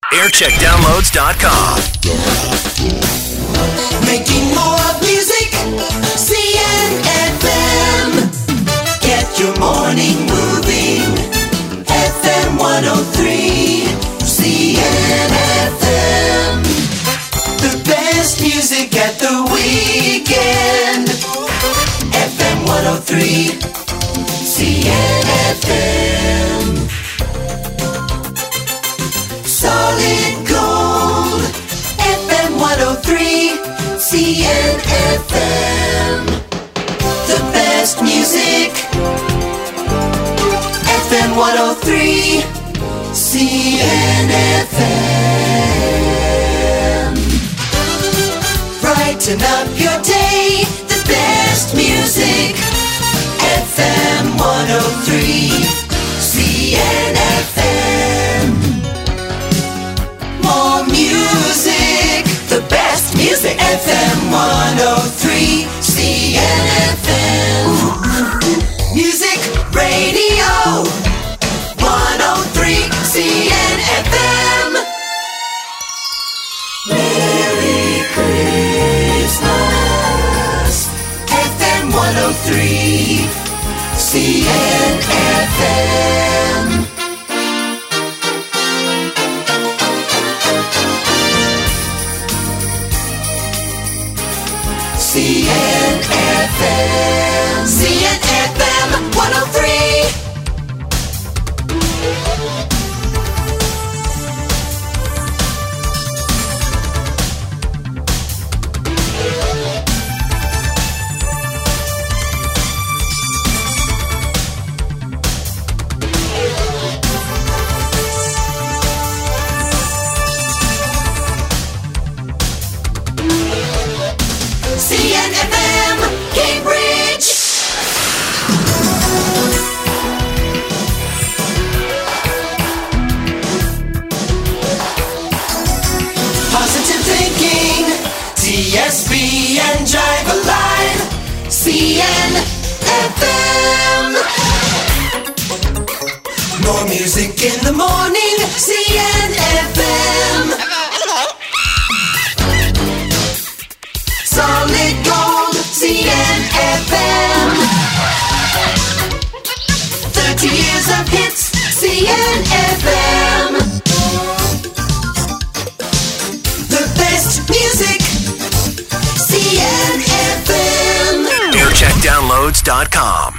Aircheckdownloads.com. Making more music, CNFM. Get your morning moving, FM 103, CNFM. The best music at the weekend, FM 103, CNFM. Solid Gold, FM 103, CNFM. The best music, FM 103, CNFM. Brighten up your day, the best music, FM 103, CNFM. More music, the best music, FM 103, CNFM. Music Radio 103, CNFM. Merry Christmas, FM 103, CNFM. CNFM, CNFM 103. CNFM Cambridge. Positive thinking, TSB and Jive Alive, CNFM. More music in the morning, CNFM. Solid Gold, CNFM. 30 years of hits, CNFM. The best music, CNFM. Aircheckdownloads.com.